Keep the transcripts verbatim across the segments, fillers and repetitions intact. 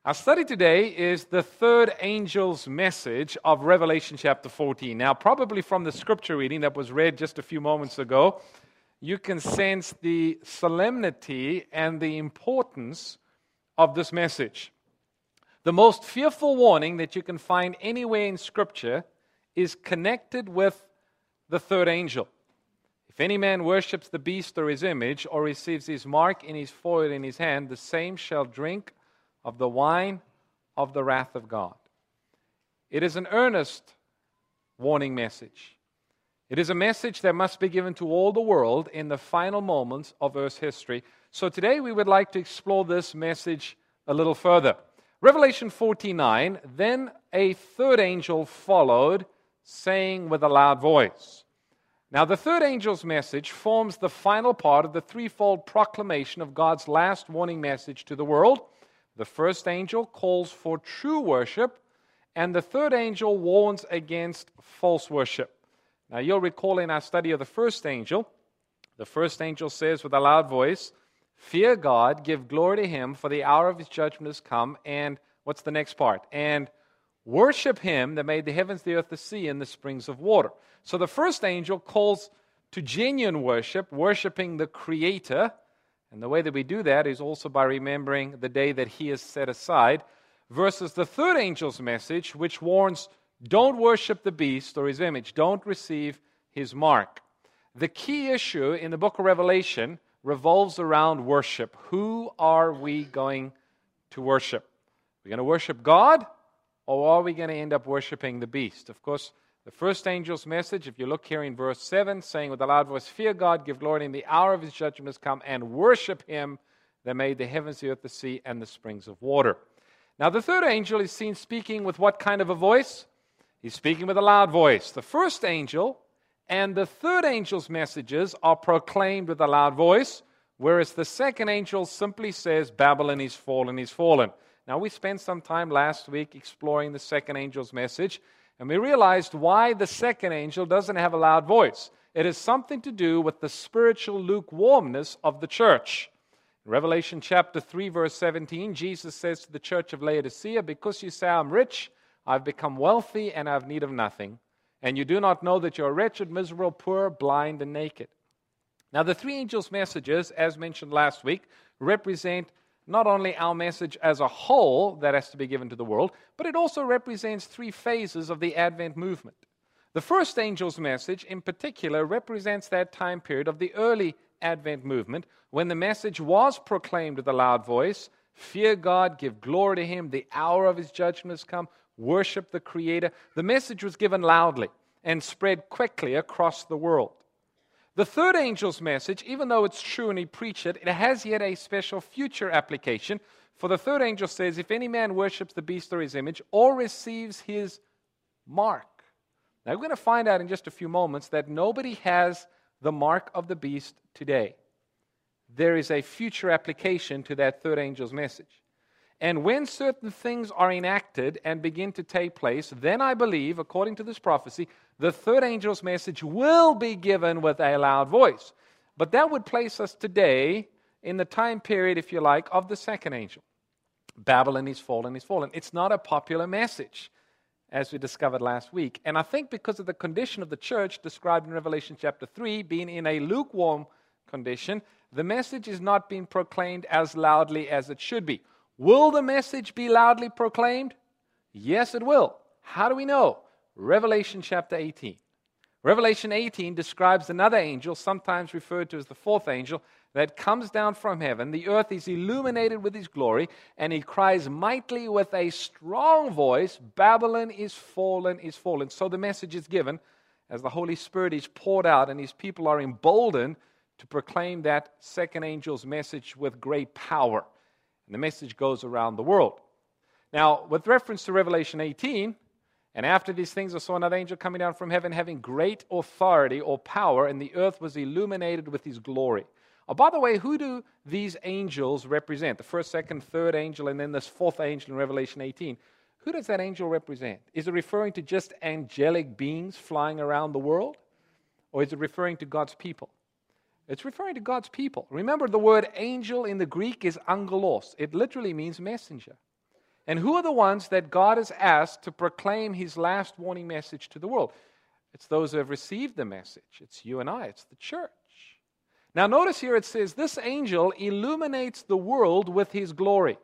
Our study today is the third angel's message of Revelation chapter fourteen. Now, probably from the scripture reading that was read just a few moments ago, you can sense the solemnity and the importance of this message. The most fearful warning that you can find anywhere in scripture is connected with the third angel. If any man worships the beast or his image, or receives his mark in his forehead in his hand, the same shall drink of the wine of the wrath of God. It is an earnest warning message. It is a message that must be given to all the world in the final moments of Earth's history. So today we would like to explore this message a little further. Revelation forty-nine, then a third angel followed, saying with a loud voice. Now the third angel's message forms the final part of the threefold proclamation of God's last warning message to the world. The first angel calls for true worship, and the third angel warns against false worship. Now, you'll recall in our study of the first angel, the first angel says with a loud voice, "Fear God, give glory to Him, for the hour of His judgment has come." And what's the next part? "And worship Him that made the heavens, the earth, the sea, and the springs of water." So the first angel calls to genuine worship, worshiping the Creator. And the way that we do that is also by remembering the day that He has set aside, versus the third angel's message, which warns, don't worship the beast or his image, don't receive his mark. The key issue in the book of Revelation revolves around worship. Who are we going to worship? Are we going to worship God, or are we going to end up worshiping the beast? Of course, the first angel's message, if you look here in verse seven, saying with a loud voice, "Fear God, give glory to Him, the hour of His judgment has come, and worship Him that made the heavens, the earth, the sea, and the springs of water." Now the third angel is seen speaking with what kind of a voice? He's speaking with a loud voice. The first angel and the third angel's messages are proclaimed with a loud voice, whereas the second angel simply says, "Babylon is fallen, is fallen." Now we spent some time last week exploring the second angel's message, and we realized why the second angel doesn't have a loud voice. It has something to do with the spiritual lukewarmness of the church. In Revelation chapter three, verse seventeen, Jesus says to the church of Laodicea, "Because you say I'm rich, I've become wealthy, and I have need of nothing. And you do not know that you're wretched, miserable, poor, blind, and naked." Now the three angels' messages, as mentioned last week, represent not only our message as a whole that has to be given to the world, but it also represents three phases of the Advent movement. The first angel's message in particular represents that time period of the early Advent movement when the message was proclaimed with a loud voice, "Fear God, give glory to Him, the hour of His judgment has come, worship the Creator." The message was given loudly and spread quickly across the world. The third angel's message, even though it's true and he preached it, it has yet a special future application. For the third angel says, "If any man worships the beast or his image, or receives his mark." Now we're going to find out in just a few moments that nobody has the mark of the beast today. There is a future application to that third angel's message. And when certain things are enacted and begin to take place, then I believe, according to this prophecy, the third angel's message will be given with a loud voice. But that would place us today in the time period, if you like, of the second angel. Babylon is fallen, is fallen. It's not a popular message, as we discovered last week. And I think because of the condition of the church described in Revelation chapter three, being in a lukewarm condition, the message is not being proclaimed as loudly as it should be. Will the message be loudly proclaimed? Yes, it will. How do we know? Revelation chapter eighteen. Revelation eighteen describes another angel, sometimes referred to as the fourth angel, that comes down from heaven. The earth is illuminated with his glory, and he cries mightily with a strong voice, "Babylon is fallen, is fallen." So the message is given as the Holy Spirit is poured out, and his people are emboldened to proclaim that second angel's message with great power. And the message goes around the world. Now, with reference to Revelation eighteen, "And after these things I saw another angel coming down from heaven, having great authority or power, and the earth was illuminated with his glory." Oh, by the way, who do these angels represent? The first, second, third angel, and then this fourth angel in Revelation eighteen. Who does that angel represent? Is it referring to just angelic beings flying around the world? Or is it referring to God's people? It's referring to God's people. Remember, the word angel in the Greek is angelos. It literally means messenger. And who are the ones that God has asked to proclaim his last warning message to the world? It's those who have received the message. It's you and I. It's the church. Now notice here it says, this angel illuminates the world with his glory.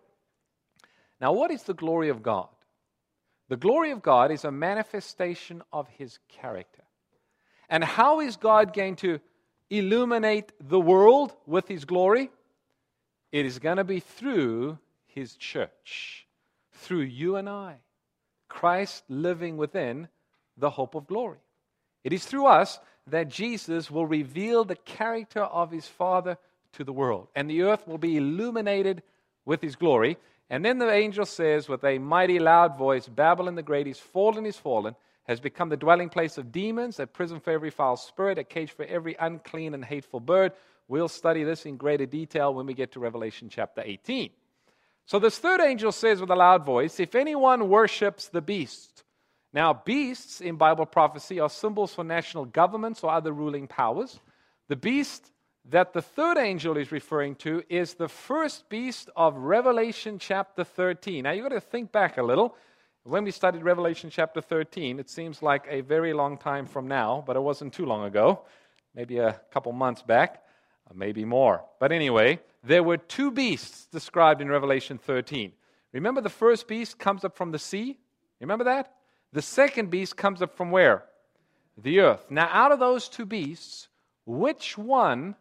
Now what is the glory of God? The glory of God is a manifestation of his character. And how is God going to illuminate the world with his glory? It is going to be through his church, through you and I, Christ living within the hope of glory. It is through us that Jesus will reveal the character of his Father to the world, and the earth will be illuminated with his glory. And then the angel says with a mighty loud voice, Babylon the great is fallen, is fallen, has become the dwelling place of demons, a prison for every foul spirit, a cage for every unclean and hateful bird. We'll study this in greater detail when we get to Revelation chapter eighteen. So this third angel says with a loud voice, if anyone worships the beast. Now, beasts in Bible prophecy are symbols for national governments or other ruling powers. The beast that the third angel is referring to is the first beast of Revelation chapter thirteen. Now, you've got to think back a little. When we studied Revelation chapter thirteen, it seems like a very long time from now, but it wasn't too long ago, maybe a couple months back, or maybe more. But anyway, there were two beasts described in Revelation thirteen. Remember, the first beast comes up from the sea? Remember that? The second beast comes up from where? The earth. Now, out of those two beasts, which one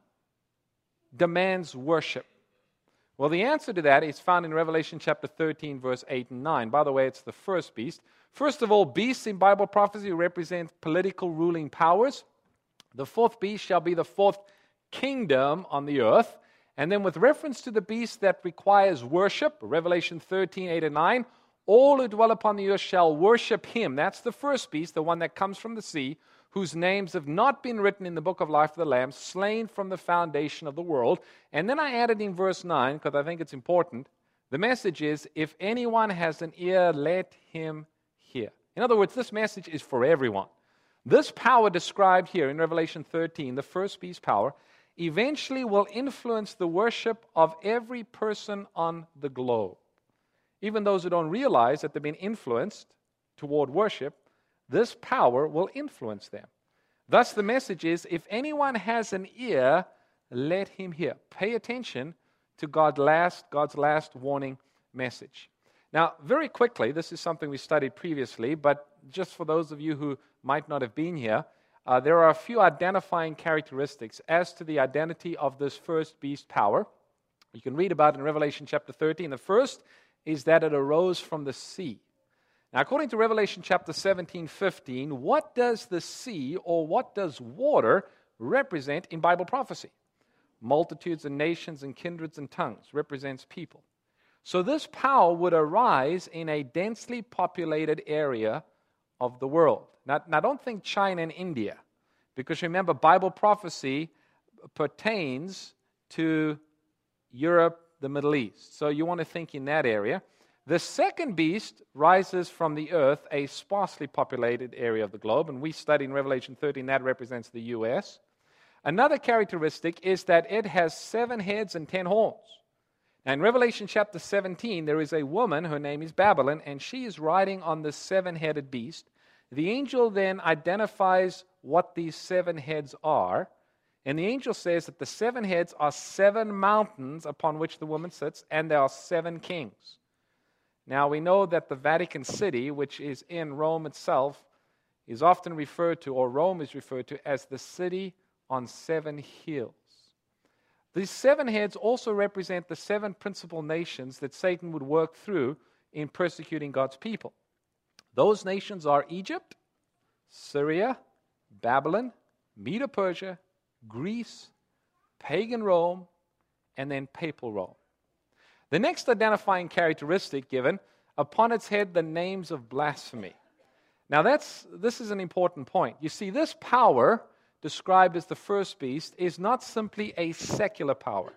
demands worship? Well, the answer to that is found in Revelation chapter thirteen, verse eight and nine. By the way, it's the first beast. First of all, beasts in Bible prophecy represent political ruling powers. The fourth beast shall be the fourth kingdom on the earth. And then with reference to the beast that requires worship, Revelation thirteen, eight and nine, all who dwell upon the earth shall worship him. That's the first beast, the one that comes from the sea, whose names have not been written in the book of life of the Lamb, slain from the foundation of the world. And then I added in verse nine, because I think it's important, the message is, if anyone has an ear, let him hear. In other words, this message is for everyone. This power described here in Revelation thirteen, the first beast power, eventually will influence the worship of every person on the globe. Even those who don't realize that they've been influenced toward worship, this power will influence them. Thus the message is, if anyone has an ear, let him hear. Pay attention to God's last, God's last warning message. Now, very quickly, this is something we studied previously, but just for those of you who might not have been here, uh, there are a few identifying characteristics as to the identity of this first beast power. You can read about it in Revelation chapter thirteen. The first is that it arose from the sea. Now, according to Revelation chapter seventeen, fifteen, what does the sea or what does water represent in Bible prophecy? Multitudes and nations and kindreds and tongues represents people. So this power would arise in a densely populated area of the world. Now, now don't think China and India, because remember, Bible prophecy pertains to Europe, the Middle East. So you want to think in that area. The second beast rises from the earth, a sparsely populated area of the globe, and we study in Revelation thirteen that represents the U S. Another characteristic is that it has seven heads and ten horns. Now in Revelation chapter seventeen, there is a woman, her name is Babylon, and she is riding on the seven-headed beast. The angel then identifies what these seven heads are, and the angel says that the seven heads are seven mountains upon which the woman sits, and there are seven kings. Now, we know that the Vatican City, which is in Rome itself, is often referred to, or Rome is referred to, as the city on seven hills. These seven heads also represent the seven principal nations that Satan would work through in persecuting God's people. Those nations are Egypt, Syria, Babylon, Medo-Persia, Greece, pagan Rome, and then papal Rome. The next identifying characteristic given, upon its head the names of blasphemy. Now that's this is an important point. You see, this power, described as the first beast, is not simply a secular power.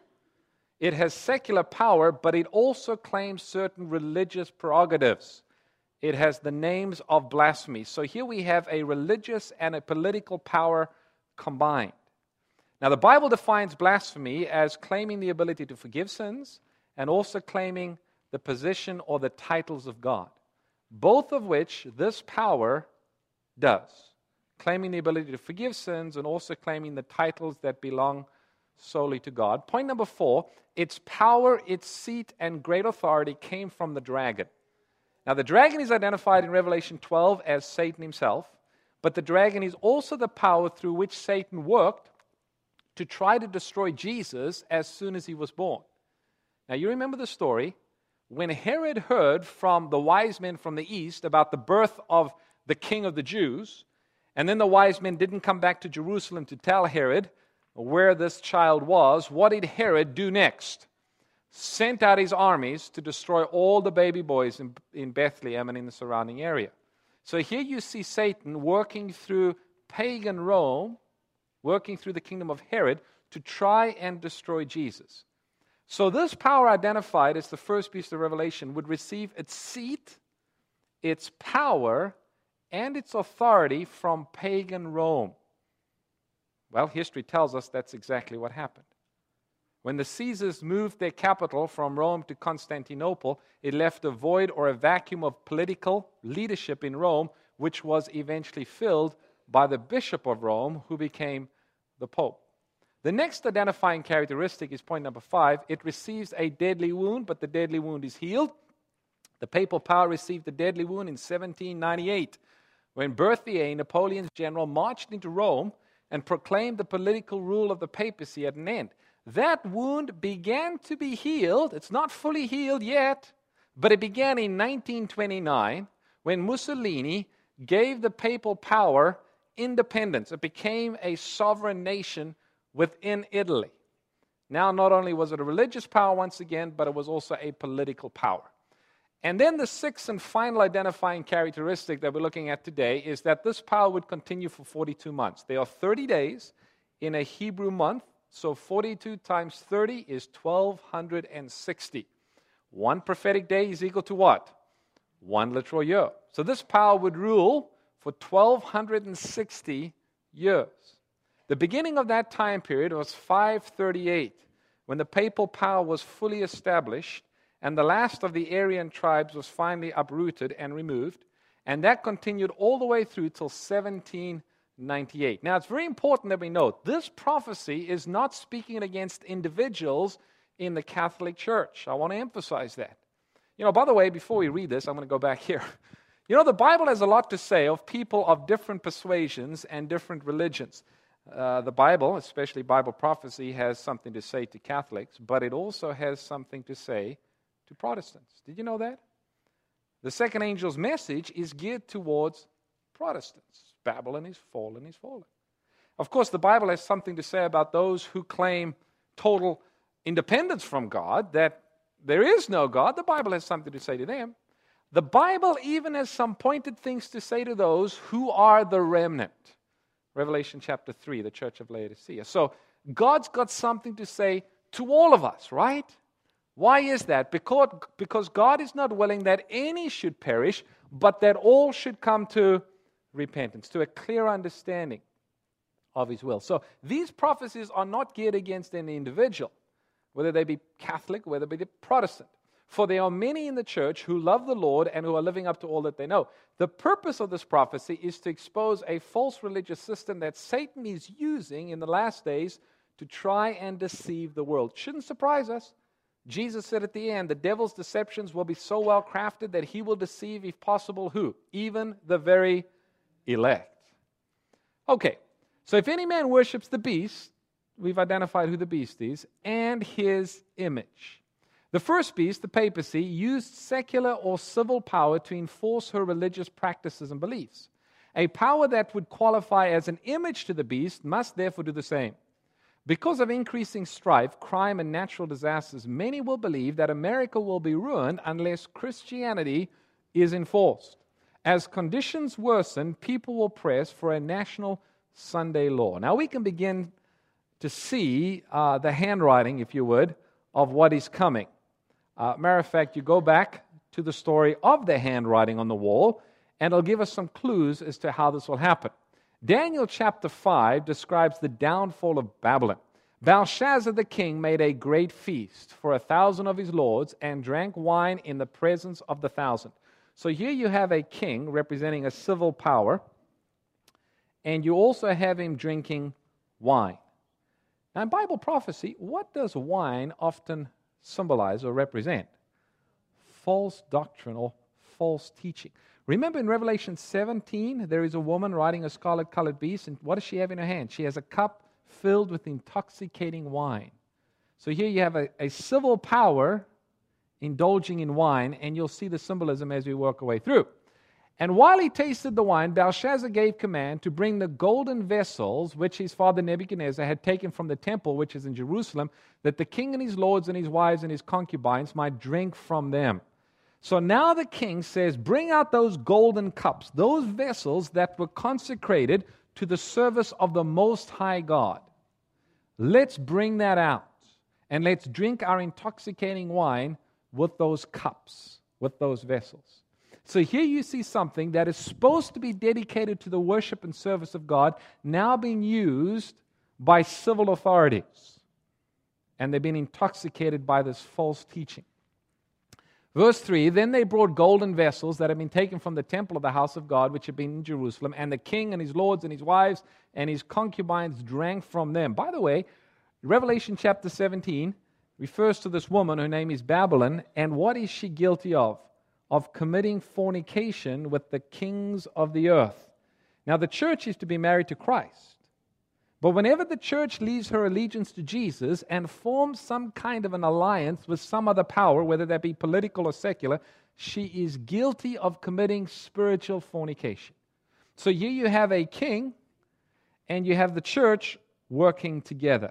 It has secular power, but it also claims certain religious prerogatives. It has the names of blasphemy. So here we have a religious and a political power combined. Now the Bible defines blasphemy as claiming the ability to forgive sins and also claiming the position or the titles of God, both of which this power does, claiming the ability to forgive sins and also claiming the titles that belong solely to God. Point number four, its power, its seat, and great authority came from the dragon. Now, the dragon is identified in Revelation twelve as Satan himself, but the dragon is also the power through which Satan worked to try to destroy Jesus as soon as he was born. Now, you remember the story. When Herod heard from the wise men from the east about the birth of the king of the Jews, and then the wise men didn't come back to Jerusalem to tell Herod where this child was, what did Herod do next? Sent out his armies to destroy all the baby boys in, in Bethlehem and in the surrounding area. So here you see Satan working through pagan Rome, working through the kingdom of Herod to try and destroy Jesus. So this power identified as the first beast of Revelation would receive its seat, its power, and its authority from pagan Rome. Well, history tells us that's exactly what happened. When the Caesars moved their capital from Rome to Constantinople, it left a void or a vacuum of political leadership in Rome, which was eventually filled by the Bishop of Rome, who became the Pope. The next identifying characteristic is point number five. It receives a deadly wound, but the deadly wound is healed. The papal power received a deadly wound in seventeen ninety-eight, when Berthier, Napoleon's general, marched into Rome and proclaimed the political rule of the papacy at an end. That wound began to be healed. It's not fully healed yet, but it began in nineteen twenty-nine when Mussolini gave the papal power independence. It became a sovereign nation within Italy. Now, not only was it a religious power once again, but it was also a political power. And then the sixth and final identifying characteristic that we're looking at today is that this power would continue for forty-two months. There are thirty days in a Hebrew month, so forty-two times thirty is twelve sixty. One prophetic day is equal to what? One literal year. So this power would rule for twelve sixty years. The beginning of that time period was five thirty-eight, when the papal power was fully established, and the last of the Aryan tribes was finally uprooted and removed, and that continued all the way through till seventeen ninety-eight. Now, it's very important that we note, this prophecy is not speaking against individuals in the Catholic Church. I want to emphasize that. You know, by the way, before we read this, I'm going to go back here. You know, the Bible has a lot to say of people of different persuasions and different religions. Uh, the Bible, especially Bible prophecy, has something to say to Catholics, but it also has something to say to Protestants. Did you know that? The second angel's message is geared towards Protestants. Babylon is fallen, is fallen. Of course, the Bible has something to say about those who claim total independence from God, that there is no God. The Bible has something to say to them. The Bible even has some pointed things to say to those who are the remnant. Revelation chapter three, the church of Laodicea. So God's got something to say to all of us, right? Why is that? Because, because God is not willing that any should perish, but that all should come to repentance, to a clear understanding of His will. So these prophecies are not geared against any individual, whether they be Catholic, whether they be Protestant. For there are many in the church who love the Lord and who are living up to all that they know. The purpose of this prophecy is to expose a false religious system that Satan is using in the last days to try and deceive the world. Shouldn't surprise us. Jesus said at the end, the devil's deceptions will be so well crafted that he will deceive, if possible, who? Even the very elect. Okay, so if any man worships the beast, we've identified who the beast is, and his image. The first beast, the papacy, used secular or civil power to enforce her religious practices and beliefs. A power that would qualify as an image to the beast must therefore do the same. Because of increasing strife, crime, and natural disasters, many will believe that America will be ruined unless Christianity is enforced. As conditions worsen, people will press for a national Sunday law. Now we can begin to see uh, the handwriting, if you would, of what is coming. Uh, matter of fact, you go back to the story of the handwriting on the wall, and it'll give us some clues as to how this will happen. Daniel chapter five describes the downfall of Babylon. Belshazzar the king made a great feast for a thousand of his lords and drank wine in the presence of the thousand. So here you have a king representing a civil power, and you also have him drinking wine. Now in Bible prophecy, what does wine often symbolize or represent? False doctrine or false teaching. Remember in Revelation seventeen, there is a woman riding a scarlet-colored beast, and what does she have in her hand? She has a cup filled with intoxicating wine. So here you have a, a civil power indulging in wine, and you'll see the symbolism as we work our way through. And while he tasted the wine, Belshazzar gave command to bring the golden vessels which his father Nebuchadnezzar had taken from the temple which is in Jerusalem, that the king and his lords and his wives and his concubines might drink from them. So now the king says, bring out those golden cups, those vessels that were consecrated to the service of the Most High God. Let's bring that out, and let's drink our intoxicating wine with those cups, with those vessels. So here you see something that is supposed to be dedicated to the worship and service of God, now being used by civil authorities. And they've been intoxicated by this false teaching. Verse three, then they brought golden vessels that had been taken from the temple of the house of God, which had been in Jerusalem, and the king and his lords and his wives and his concubines drank from them. By the way, Revelation chapter seventeen refers to this woman, her name is Babylon, and what is she guilty of? Of committing fornication with the kings of the earth. Now the church is to be married to Christ. But whenever the church leaves her allegiance to Jesus and forms some kind of an alliance with some other power, whether that be political or secular, she is guilty of committing spiritual fornication. So here you have a king and you have the church working together.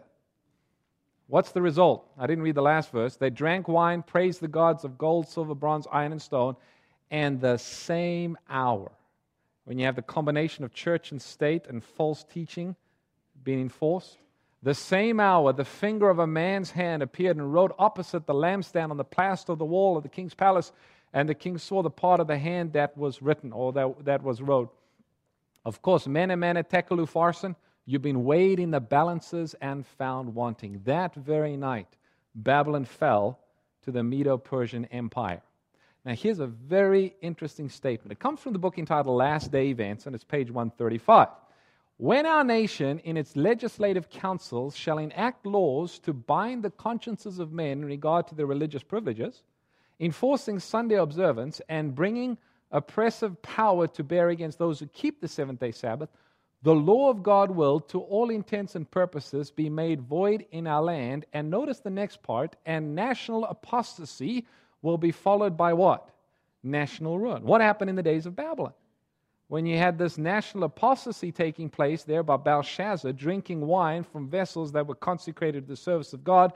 What's the result? I didn't read the last verse. They drank wine, praised the gods of gold, silver, bronze, iron, and stone, and the same hour, when you have the combination of church and state and false teaching being enforced, the same hour the finger of a man's hand appeared and wrote opposite the lampstand on the plaster of the wall of the king's palace, and the king saw the part of the hand that was written, or that, that was wrote. Of course, mene, mene, tekel, upharsin, you've been weighed in the balances and found wanting. That very night, Babylon fell to the Medo-Persian Empire. Now, here's a very interesting statement. It comes from the book entitled Last Day Events, and it's page one thirty-five. When our nation in its legislative councils shall enact laws to bind the consciences of men in regard to their religious privileges, enforcing Sunday observance and bringing oppressive power to bear against those who keep the seventh-day Sabbath, the law of God will, to all intents and purposes, be made void in our land. And notice the next part, and national apostasy will be followed by what? National ruin. What happened in the days of Babylon? When you had this national apostasy taking place there by Belshazzar, drinking wine from vessels that were consecrated to the service of God,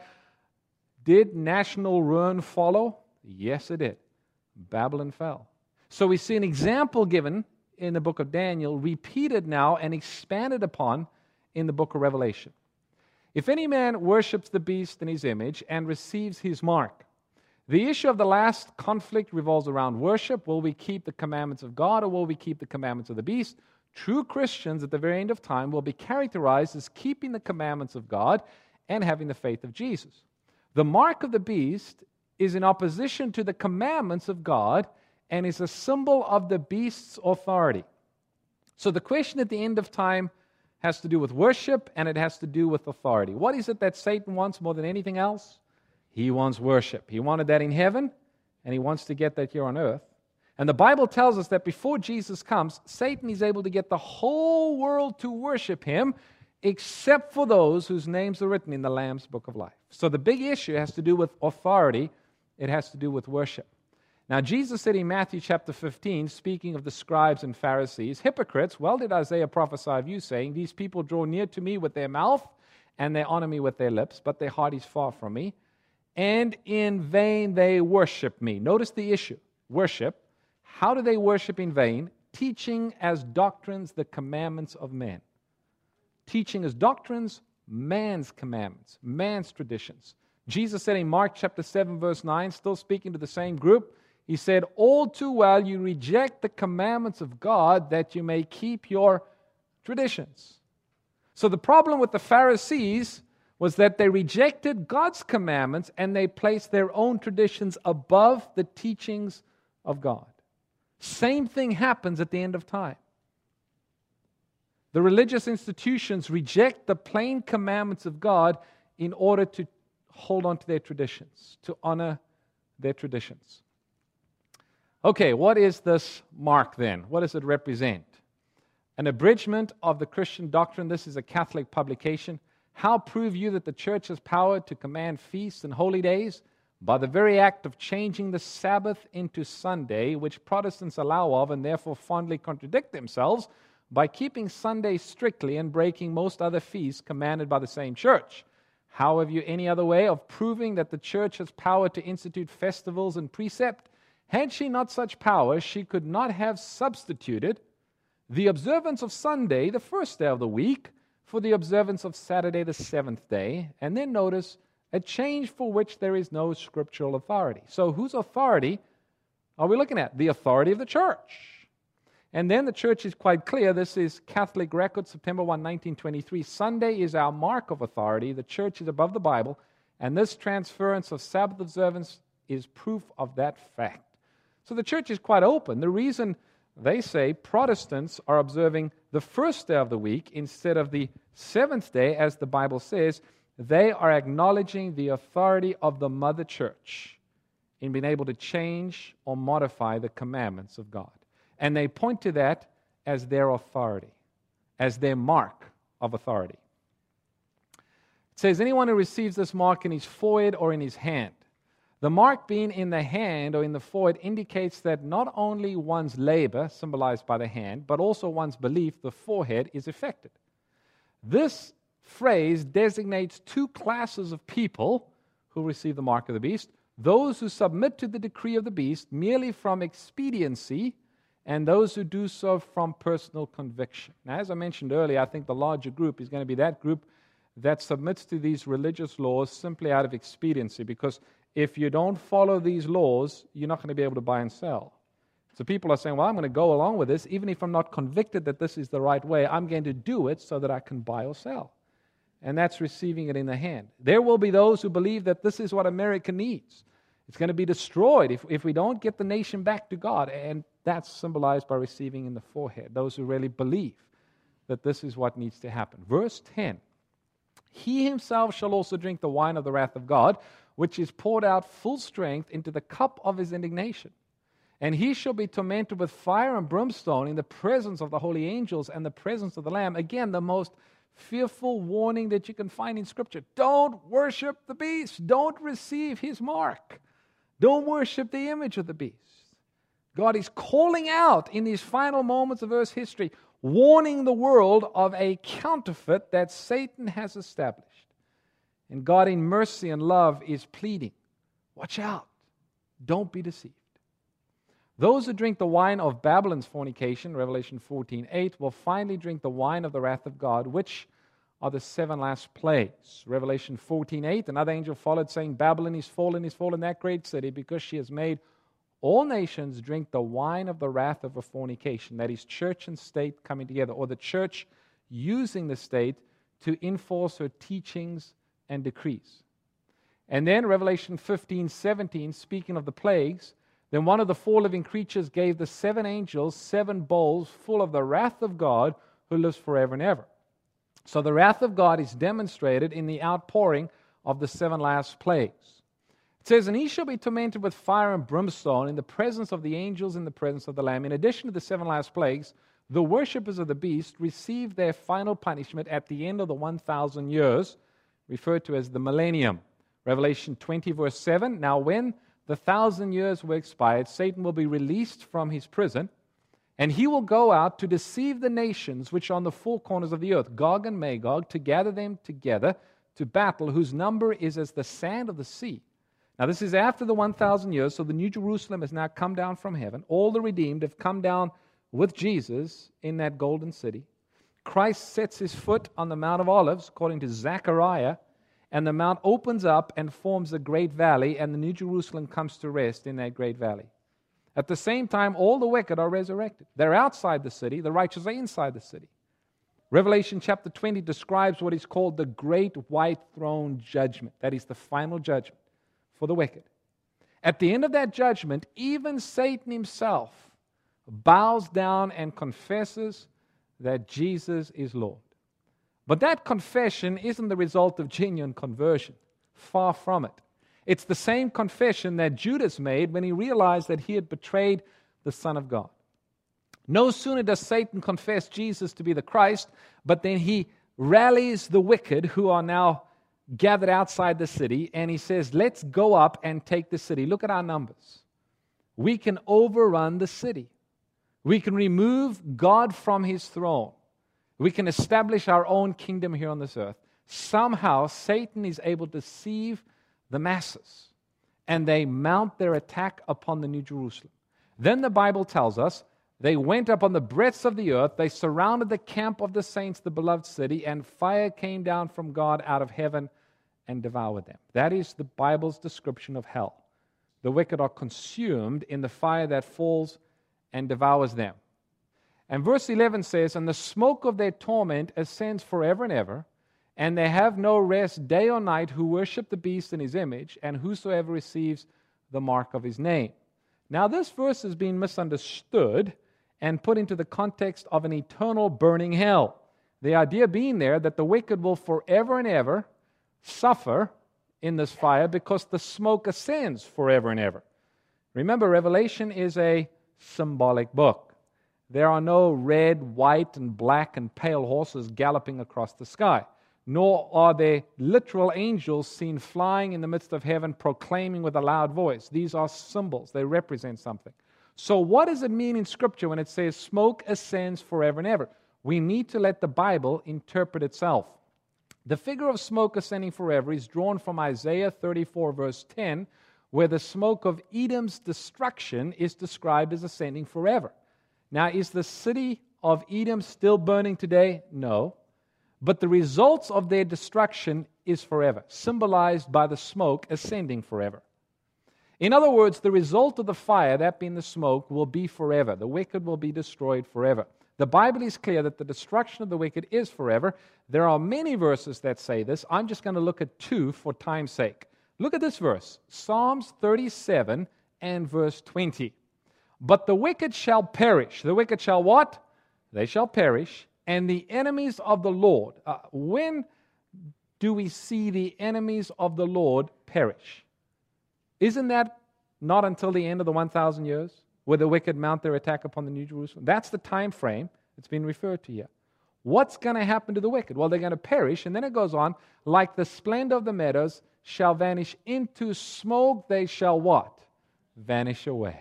did national ruin follow? Yes, it did. Babylon fell. So we see an example given in the book of Daniel, repeated now and expanded upon in the book of Revelation. If any man worships the beast in his image and receives his mark, the issue of the last conflict revolves around worship. Will we keep the commandments of God, or will we keep the commandments of the beast? True Christians at the very end of time will be characterized as keeping the commandments of God and having the faith of Jesus. The mark of the beast is in opposition to the commandments of God and is a symbol of the beast's authority. So the question at the end of time has to do with worship, and it has to do with authority. What is it that Satan wants more than anything else? He wants worship. He wanted that in heaven, and he wants to get that here on earth. And the Bible tells us that before Jesus comes, Satan is able to get the whole world to worship him, except for those whose names are written in the Lamb's Book of Life. So the big issue has to do with authority. It has to do with worship. Now, Jesus said in Matthew chapter fifteen, speaking of the scribes and Pharisees, hypocrites, well did Isaiah prophesy of you, saying, these people draw near to me with their mouth, and they honor me with their lips, but their heart is far from me. And in vain they worship me. Notice the issue. Worship. How do they worship in vain? Teaching as doctrines the commandments of men. Teaching as doctrines man's commandments, man's traditions. Jesus said in Mark chapter seven, verse nine, still speaking to the same group, he said, all too well you reject the commandments of God that you may keep your traditions. So the problem with the Pharisees was that they rejected God's commandments and they placed their own traditions above the teachings of God. Same thing happens at the end of time. The religious institutions reject the plain commandments of God in order to hold on to their traditions, to honor their traditions. Okay, what is this mark then? What does it represent? An abridgment of the Christian doctrine. This is a Catholic publication. How prove you that the church has power to command feasts and holy days? By the very act of changing the Sabbath into Sunday, which Protestants allow of and therefore fondly contradict themselves, by keeping Sunday strictly and breaking most other feasts commanded by the same church. How have you any other way of proving that the church has power to institute festivals and precept? Had she not such power, she could not have substituted the observance of Sunday, the first day of the week, for the observance of Saturday, the seventh day. And then notice, a change for which there is no scriptural authority. So whose authority are we looking at? The authority of the church. And then the church is quite clear. This is Catholic Record, September first, nineteen twenty-three. Sunday is our mark of authority. The church is above the Bible. And this transference of Sabbath observance is proof of that fact. So the church is quite open. The reason they say Protestants are observing the first day of the week instead of the seventh day, as the Bible says, they are acknowledging the authority of the mother church in being able to change or modify the commandments of God. And they point to that as their authority, as their mark of authority. It says, anyone who receives this mark in his forehead or in his hand. The mark being in the hand or in the forehead indicates that not only one's labor, symbolized by the hand, but also one's belief, the forehead, is affected. This phrase designates two classes of people who receive the mark of the beast: those who submit to the decree of the beast merely from expediency, and those who do so from personal conviction. Now, as I mentioned earlier, I think the larger group is going to be that group that submits to these religious laws simply out of expediency, because if you don't follow these laws, you're not going to be able to buy and sell. So people are saying, well, I'm going to go along with this, even if I'm not convicted that this is the right way, I'm going to do it so that I can buy or sell. And that's receiving it in the hand. There will be those who believe that this is what America needs. It's going to be destroyed if, if we don't get the nation back to God. And that's symbolized by receiving in the forehead. Those who really believe that this is what needs to happen. Verse ten. He himself shall also drink the wine of the wrath of God, which is poured out full strength into the cup of his indignation. And he shall be tormented with fire and brimstone in the presence of the holy angels and the presence of the Lamb. Again, the most fearful warning that you can find in Scripture. Don't worship the beast. Don't receive his mark. Don't worship the image of the beast. God is calling out in these final moments of Earth's history, warning the world of a counterfeit that Satan has established. And God in mercy and love is pleading, watch out. Don't be deceived. Those who drink the wine of Babylon's fornication, Revelation fourteen eight, will finally drink the wine of the wrath of God, which are the seven last plagues. Revelation fourteen eight, another angel followed, saying, Babylon is fallen, is fallen, that great city, because she has made all nations drink the wine of the wrath of her fornication. That is, church and state coming together, or the church using the state to enforce her teachings and decrees. And then Revelation fifteen seventeen, speaking of the plagues, then one of the four living creatures gave the seven angels seven bowls full of the wrath of God, who lives forever and ever. So the wrath of God is demonstrated in the outpouring of the seven last plagues. It says, and he shall be tormented with fire and brimstone in the presence of the angels, in the presence of the Lamb. In addition to the seven last plagues, the worshippers of the beast receive their final punishment at the end of the one thousand years, referred to as the millennium. Revelation twenty, verse seven, now when the thousand years were expired, Satan will be released from his prison, and he will go out to deceive the nations which are on the four corners of the earth, Gog and Magog, to gather them together to battle, whose number is as the sand of the sea. Now this is after the one thousand years, so the New Jerusalem has now come down from heaven. All the redeemed have come down with Jesus in that golden city. Christ sets his foot on the Mount of Olives, according to Zechariah, and the mount opens up and forms a great valley, and the New Jerusalem comes to rest in that great valley. At the same time, all the wicked are resurrected. They're outside the city. The righteous are inside the city. Revelation chapter twenty describes what is called the great white throne judgment. That is the final judgment for the wicked. At the end of that judgment, even Satan himself bows down and confesses that Jesus is Lord. But that confession isn't the result of genuine conversion. Far from it. It's the same confession that Judas made when he realized that he had betrayed the Son of God. No sooner does Satan confess Jesus to be the Christ, but then he rallies the wicked who are now gathered outside the city, and he says, let's go up and take the city. Look at our numbers. We can overrun the city. We can remove God from his throne. We can establish our own kingdom here on this earth. Somehow, Satan is able to deceive the masses, and they mount their attack upon the New Jerusalem. Then the Bible tells us they went up on the breadths of the earth, they surrounded the camp of the saints, the beloved city, and fire came down from God out of heaven and devoured them. That is the Bible's description of hell. The wicked are consumed in the fire that falls and devours them. And verse eleven says, and the smoke of their torment ascends forever and ever, and they have no rest day or night who worship the beast in his image, and whosoever receives the mark of his name. Now this verse has been misunderstood and put into the context of an eternal burning hell. The idea being there that the wicked will forever and ever suffer in this fire because the smoke ascends forever and ever. Remember, Revelation is a symbolic book. There are no red, white, and black and pale horses galloping across the sky, nor are there literal angels seen flying in the midst of heaven proclaiming with a loud voice. These are symbols. They represent something. So what does it mean in Scripture when it says smoke ascends forever and ever? We need to let the Bible interpret itself. The figure of smoke ascending forever is drawn from Isaiah thirty-four, verse ten, where the smoke of Edom's destruction is described as ascending forever. Now, is the city of Edom still burning today? No. But the results of their destruction is forever, symbolized by the smoke ascending forever. In other words, the result of the fire, that being the smoke, will be forever. The wicked will be destroyed forever. The Bible is clear that the destruction of the wicked is forever. There are many verses that say this. I'm just going to look at two for time's sake. Look at this verse, Psalms thirty-seven and verse twenty. But the wicked shall perish. The wicked shall what? They shall perish. And the enemies of the Lord. Uh, when do we see the enemies of the Lord perish? Isn't that not until the end of the one thousand years, where the wicked mount their attack upon the New Jerusalem? That's the time frame that's been referred to here. What's going to happen to the wicked? Well, they're going to perish, and then it goes on, like the splendor of the meadows shall vanish into smoke, they shall what? Vanish away.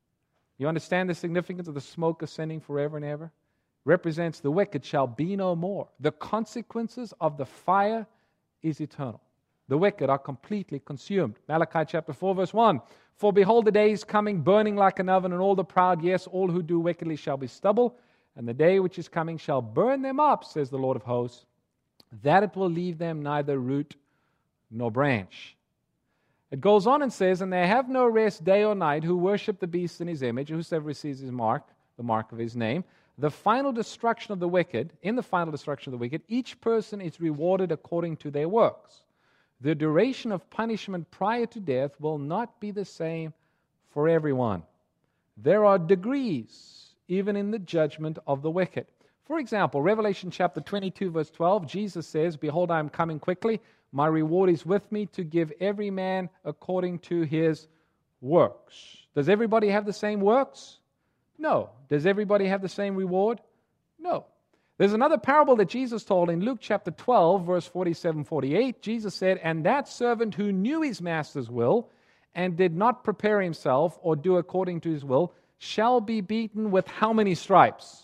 You understand the significance of the smoke ascending forever and ever? Represents the wicked shall be no more. The consequences of the fire is eternal. The wicked are completely consumed. Malachi chapter four, verse one. For behold, the day is coming, burning like an oven, and all the proud, yes, all who do wickedly shall be stubble. And the day which is coming shall burn them up, says the Lord of hosts, that it will leave them neither root nor branch. It goes on and says, and they have no rest day or night who worship the beast in his image, whosoever receives his mark, the mark of his name. The final destruction of the wicked, in the final destruction of the wicked, each person is rewarded according to their works. The duration of punishment prior to death will not be the same for everyone. There are degrees, even in the judgment of the wicked. For example, Revelation chapter twenty-two, verse twelve, Jesus says, behold, I am coming quickly. My reward is with me to give every man according to his works. Does everybody have the same works? No. Does everybody have the same reward? No. There's another parable that Jesus told in Luke chapter twelve, verse forty-seven, forty-eight. Jesus said, and that servant who knew his master's will and did not prepare himself or do according to his will shall be beaten with how many stripes?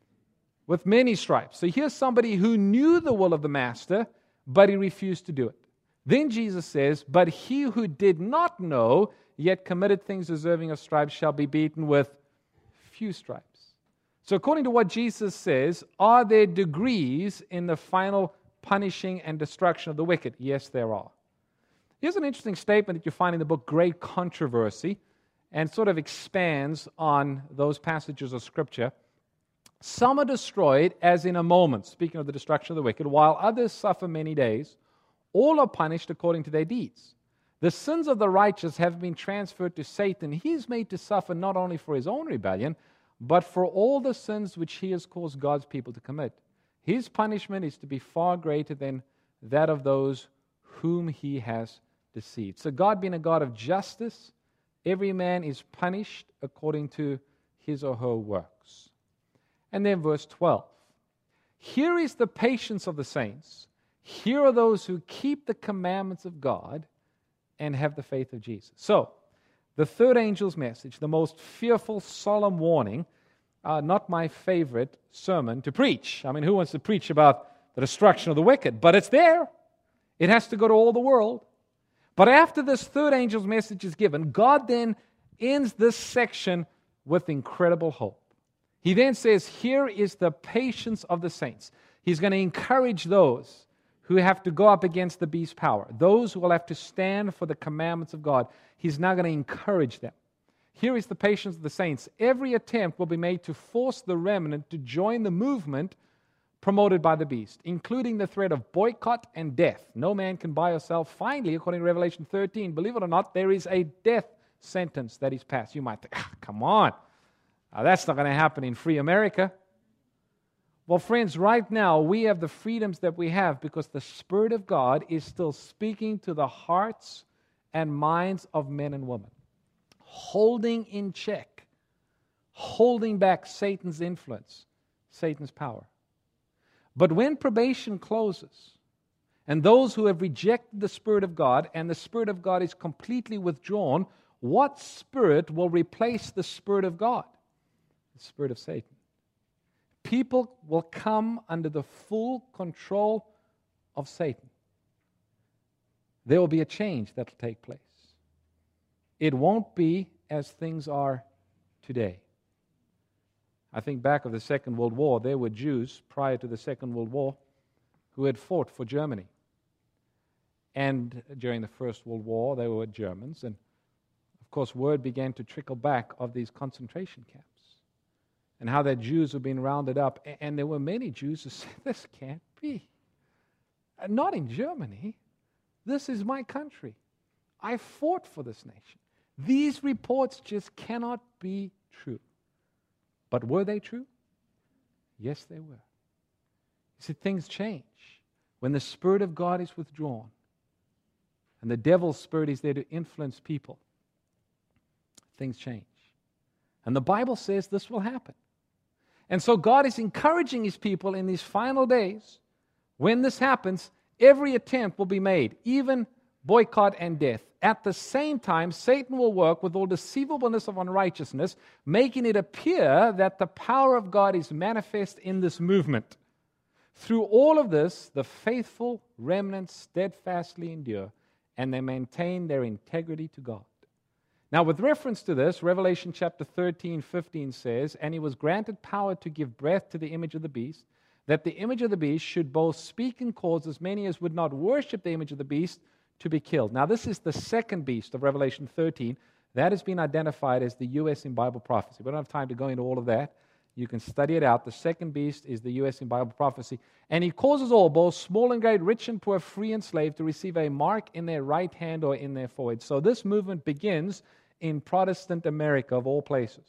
With many stripes. So here's somebody who knew the will of the master, but he refused to do it. Then Jesus says, but he who did not know, yet committed things deserving of stripes, shall be beaten with few stripes. So according to what Jesus says, are there degrees in the final punishing and destruction of the wicked? Yes, there are. Here's an interesting statement that you find in the book Great Controversy, and sort of expands on those passages of Scripture. Some are destroyed as in a moment, speaking of the destruction of the wicked, while others suffer many days. All are punished according to their deeds. The sins of the righteous have been transferred to Satan. He is made to suffer not only for his own rebellion, but for all the sins which he has caused God's people to commit. His punishment is to be far greater than that of those whom he has deceived. So God being a God of justice, every man is punished according to his or her works. And then verse twelve. Here is the patience of the saints. Here are those who keep the commandments of God and have the faith of Jesus. So, the third angel's message, the most fearful, solemn warning, uh, not my favorite sermon to preach. I mean, who wants to preach about the destruction of the wicked? But it's there. It has to go to all the world. But after this third angel's message is given, God then ends this section with incredible hope. He then says, here is the patience of the saints. He's going to encourage those who have to go up against the beast's power, those who will have to stand for the commandments of God. He's now going to encourage them. Here is the patience of the saints. Every attempt will be made to force the remnant to join the movement promoted by the beast, including the threat of boycott and death. No man can buy or sell. Finally, according to Revelation thirteen, believe it or not, there is a death sentence that is passed. You might think, ah, come on. Now, that's not going to happen in free America. Well, friends, right now we have the freedoms that we have because the Spirit of God is still speaking to the hearts and minds of men and women, holding in check, holding back Satan's influence, Satan's power. But when probation closes, and those who have rejected the Spirit of God, and the Spirit of God is completely withdrawn, what spirit will replace the Spirit of God? The spirit of Satan. People will come under the full control of Satan. There will be a change that will take place. It won't be as things are today. I think back of the Second World War, there were Jews prior to the Second World War who had fought for Germany. And during the First World War, they were Germans. And of course, word began to trickle back of these concentration camps and how that Jews were being rounded up. And there were many Jews who said, this can't be. Not in Germany. This is my country. I fought for this nation. These reports just cannot be true. But were they true? Yes, they were. You see, things change when the Spirit of God is withdrawn and the devil's spirit is there to influence people. Things change. And the Bible says this will happen. And so God is encouraging His people in these final days. When this happens, every attempt will be made, even boycott and death. At the same time, Satan will work with all deceivableness of unrighteousness, making it appear that the power of God is manifest in this movement. Through all of this, the faithful remnant steadfastly endure, and they maintain their integrity to God. Now, with reference to this, Revelation chapter thirteen, fifteen says, and he was granted power to give breath to the image of the beast, that the image of the beast should both speak and cause as many as would not worship the image of the beast to be killed. Now, this is the second beast of Revelation thirteen. That has been identified as the U S in Bible prophecy. We don't have time to go into all of that. You can study it out. The second beast is the U S in Bible prophecy. And he causes all, both small and great, rich and poor, free and slave, to receive a mark in their right hand or in their forehead. So this movement begins in Protestant America, of all places.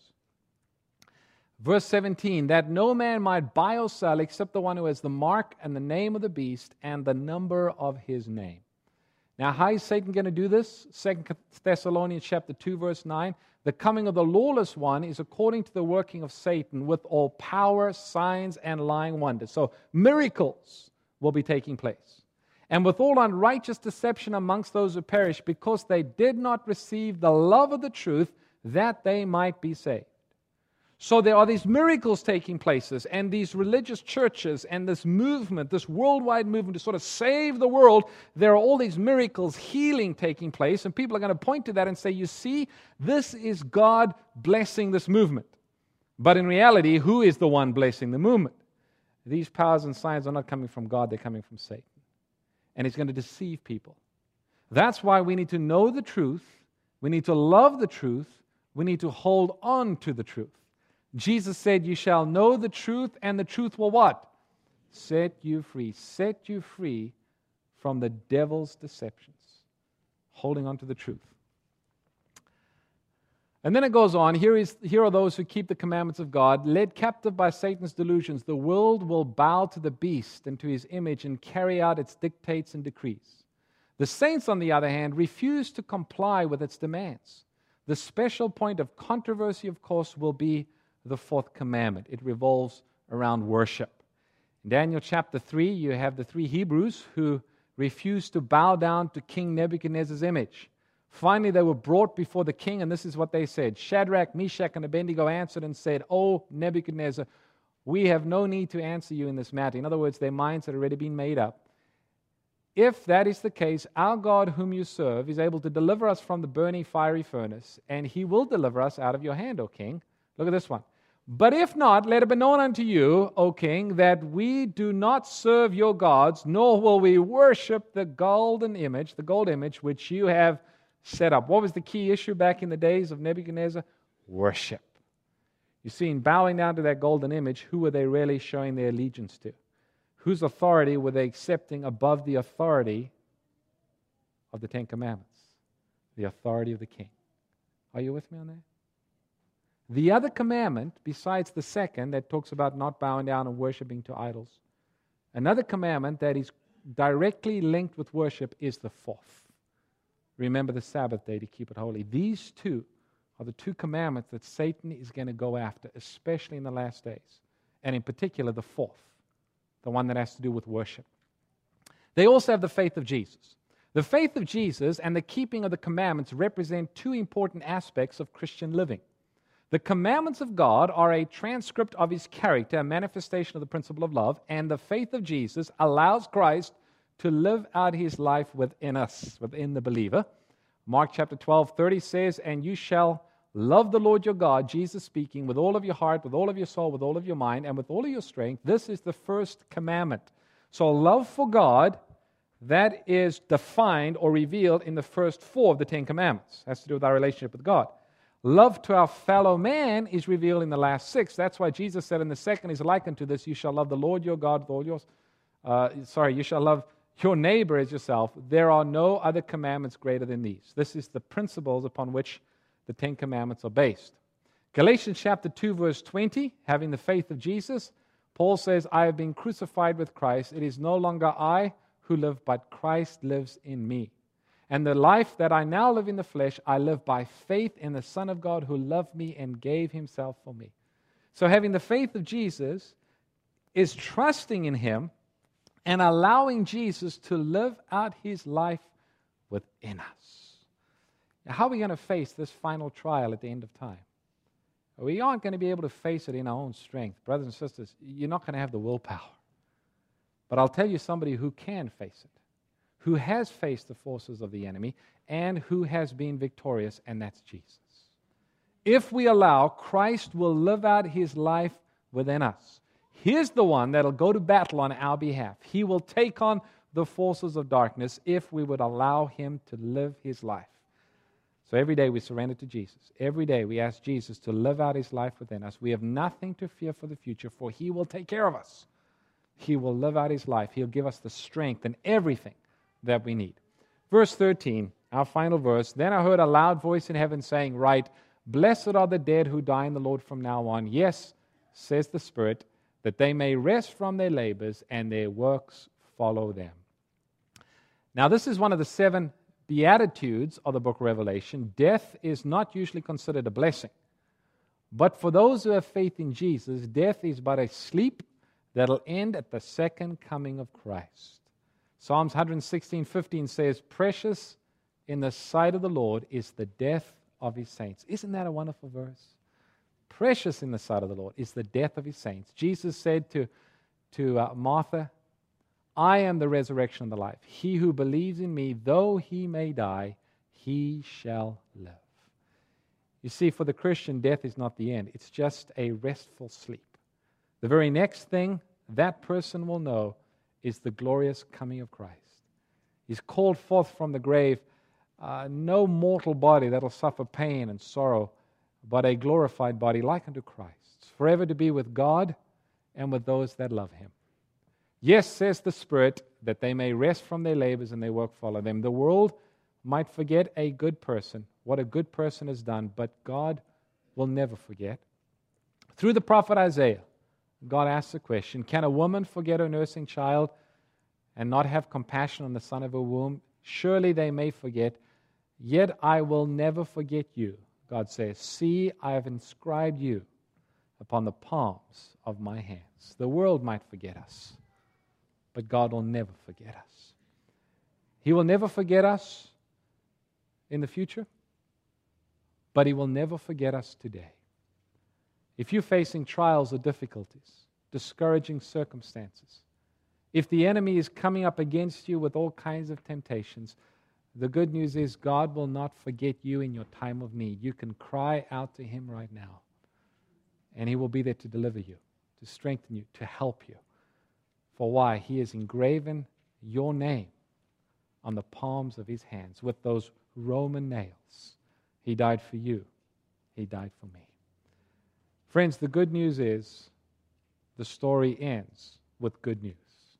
Verse seventeen, that no man might buy or sell except the one who has the mark and the name of the beast and the number of his name. Now, how is Satan going to do this? Second Thessalonians chapter two, verse nine. The coming of the lawless one is according to the working of Satan with all power, signs, and lying wonders. So miracles will be taking place. And with all unrighteous deception amongst those who perish, because they did not receive the love of the truth, that they might be saved. So there are these miracles taking places, and these religious churches, and this movement, this worldwide movement to sort of save the world. There are all these miracles, healing taking place, and people are going to point to that and say, you see, this is God blessing this movement. But in reality, who is the one blessing the movement? These powers and signs are not coming from God, they're coming from Satan. And he's going to deceive people. That's why we need to know the truth, we need to love the truth, we need to hold on to the truth. Jesus said, you shall know the truth, and the truth will what? Set you free. Set you free from the devil's deceptions. Holding on to the truth. And then it goes on, here, is, here are those who keep the commandments of God, led captive by Satan's delusions. The world will bow to the beast and to his image and carry out its dictates and decrees. The saints, on the other hand, refuse to comply with its demands. The special point of controversy, of course, will be the fourth commandment. It revolves around worship. In Daniel chapter three, you have the three Hebrews who refused to bow down to King Nebuchadnezzar's image. Finally, they were brought before the king, and this is what they said. Shadrach, Meshach, and Abednego answered and said, O Nebuchadnezzar, we have no need to answer you in this matter. In other words, their minds had already been made up. If that is the case, our God whom you serve is able to deliver us from the burning fiery furnace, and he will deliver us out of your hand, O king. Look at this one. But if not, let it be known unto you, O king, that we do not serve your gods, nor will we worship the golden image, the gold image, which you have set up. What was the key issue back in the days of Nebuchadnezzar? Worship. You see, in bowing down to that golden image, who were they really showing their allegiance to? Whose authority were they accepting above the authority of the Ten Commandments? The authority of the king. Are you with me on that? The other commandment, besides the second, that talks about not bowing down and worshiping to idols, another commandment that is directly linked with worship is the fourth. Remember the Sabbath day to keep it holy. These two are the two commandments that Satan is going to go after, especially in the last days. And in particular, the fourth, the one that has to do with worship. They also have the faith of Jesus. The faith of Jesus and the keeping of the commandments represent two important aspects of Christian living. The commandments of God are a transcript of his character, a manifestation of the principle of love, and the faith of Jesus allows Christ to live out his life within us, within the believer. Mark chapter twelve, thirty says, and you shall love the Lord your God, Jesus speaking, with all of your heart, with all of your soul, with all of your mind, and with all of your strength. This is the first commandment. So love for God, that is defined or revealed in the first four of the Ten Commandments. It has to do with our relationship with God. Love to our fellow man is revealed in the last six. That's why Jesus said in the second is likened to this, you shall love the Lord your God with all your, uh, sorry, you shall love your neighbor as yourself. There are no other commandments greater than these. This is the principles upon which the Ten Commandments are based. Galatians chapter two, verse twenty, having the faith of Jesus, Paul says, I have been crucified with Christ. It is no longer I who live, but Christ lives in me. And the life that I now live in the flesh, I live by faith in the Son of God who loved me and gave himself for me. So having the faith of Jesus is trusting in him and allowing Jesus to live out his life within us. Now, how are we going to face this final trial at the end of time? We aren't going to be able to face it in our own strength. Brothers and sisters, you're not going to have the willpower. But I'll tell you somebody who can face it, who has faced the forces of the enemy, and who has been victorious, and that's Jesus. If we allow, Christ will live out his life within us. He's the one that'll go to battle on our behalf. He will take on the forces of darkness if we would allow him to live his life. So every day we surrender to Jesus. Every day we ask Jesus to live out his life within us. We have nothing to fear for the future, for he will take care of us. He will live out his life. He'll give us the strength and everything that we need. Verse thirteen, our final verse. Then I heard a loud voice in heaven saying, write, blessed are the dead who die in the Lord from now on. Yes, says the Spirit, that they may rest from their labors and their works follow them. Now, this is one of the seven Beatitudes of the book of Revelation. Death is not usually considered a blessing. But for those who have faith in Jesus, death is but a sleep that'll end at the second coming of Christ. Psalms one sixteen, fifteen says, precious in the sight of the Lord is the death of his saints. Isn't that a wonderful verse? Precious in the sight of the Lord is the death of his saints. Jesus said to, to uh, Martha, I am the resurrection and the life. He who believes in me, though he may die, he shall live. You see, for the Christian, death is not the end. It's just a restful sleep. The very next thing that person will know is the glorious coming of Christ. He's called forth from the grave, uh, no mortal body that will suffer pain and sorrow, but a glorified body like unto Christ. forever to be with God and with those that love Him. Yes, says the Spirit, that they may rest from their labors and their work follow them. The world might forget a good person, what a good person has done, but God will never forget. Through the prophet Isaiah, God asks the question, can a woman forget her nursing child and not have compassion on the son of her womb? Surely they may forget, yet I will never forget you. God says, see, I have inscribed you upon the palms of my hands. The world might forget us, but God will never forget us. He will never forget us in the future, but He will never forget us today. If you're facing trials or difficulties, discouraging circumstances, if the enemy is coming up against you with all kinds of temptations, the good news is God will not forget you in your time of need. You can cry out to Him right now, and He will be there to deliver you, to strengthen you, to help you. For why? He has engraven your name on the palms of His hands with those Roman nails. He died for you. He died for me. Friends, the good news is the story ends with good news.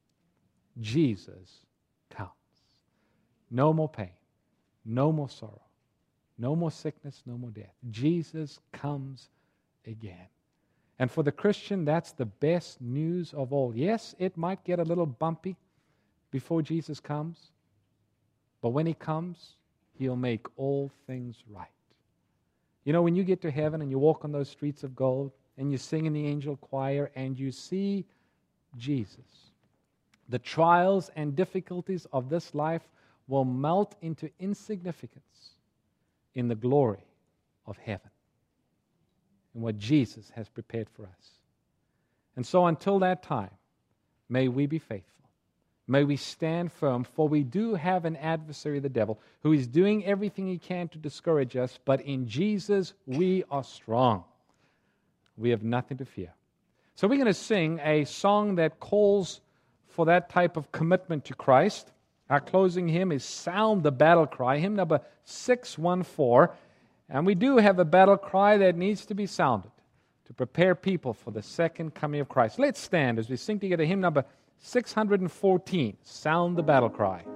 Jesus comes. No more pain, no more sorrow, no more sickness, no more death. Jesus comes again. And for the Christian, that's the best news of all. Yes, it might get a little bumpy before Jesus comes, but when He comes, He'll make all things right. You know, when you get to heaven and you walk on those streets of gold and you sing in the angel choir and you see Jesus, the trials and difficulties of this life will melt into insignificance in the glory of heaven and what Jesus has prepared for us. And so until that time, may we be faithful. May we stand firm, for we do have an adversary, the devil, who is doing everything he can to discourage us, but in Jesus we are strong. We have nothing to fear. So we're going to sing a song that calls for that type of commitment to Christ. Our closing hymn is Sound the Battle Cry, hymn number six one four. And we do have a battle cry that needs to be sounded to prepare people for the second coming of Christ. Let's stand as we sing together hymn number six hundred fourteen, Sound the Battle Cry.